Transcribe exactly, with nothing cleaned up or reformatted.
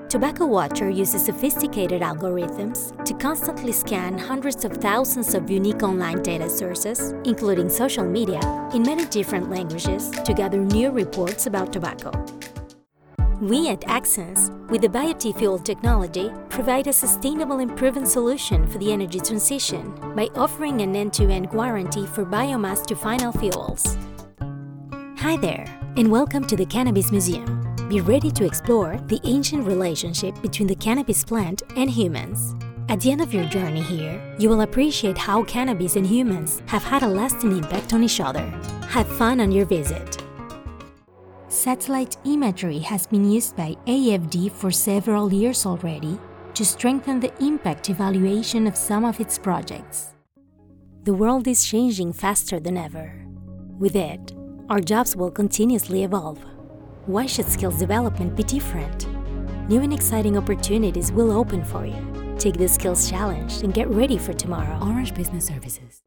Tobacco Watcher uses sophisticated algorithms to constantly scan hundreds of thousands of unique online data sources, including social media, in many different languages to gather new reports about tobacco. We at Axens, with the BioT-Fuel technology, provide a sustainable and proven solution for the energy transition by offering an end-to-end warranty for biomass to final fuels. Hi there, and welcome to the Cannabis Museum. Be ready to explore the ancient relationship between the cannabis plant and humans. At the end of your journey here, you will appreciate how cannabis and humans have had a lasting impact on each other. Have fun on your visit. Satellite imagery has been used by A F D for several years already to strengthen the impact evaluation of some of its projects. The world is changing faster than ever. With it, our jobs will continuously evolve. Why should skills development be different? New and exciting opportunities will open for you. Take the skills challenge and get ready for tomorrow. Orange Business Services.